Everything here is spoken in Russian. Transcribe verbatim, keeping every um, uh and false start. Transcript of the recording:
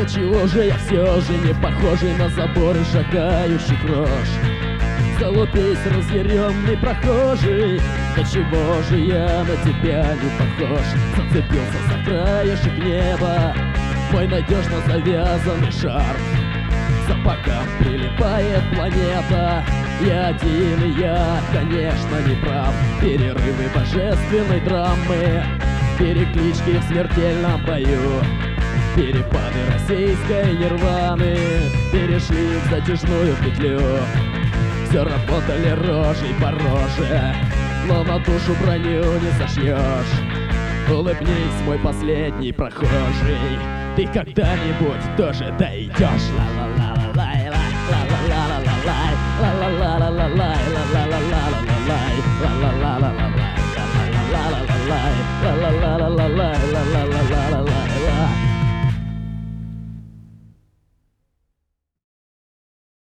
Да чего же я все же не похожий на заборы шагающих рож? Залупись, разъяренный прохожий, да чего же я на тебя не похож? Зацепился за краешек неба мой надежно завязанный шарф. Сапогам прилипает планета, я один, и я, конечно, не прав. Перерывы божественной драмы, переклички в смертельном бою, перепады российской нирваны перешли в затяжную петлю. Все работали рожей по роже, но на душу броню не сошьешь. Улыбнись, мой последний прохожий, ты когда-нибудь тоже дойдешь. Ла-ла-ла-ла-лай, ла-ла-ла-ла-лай, ла-ла-ла-ла-лай, ла-ла-ла-ла-лай, ла-ла-ла-ла-лай, ла-ла-ла-ла-лай, ла-ла-ла-ла-лай, ла-ла-ла-ла-лай, ла-ла-ла-ла-лай.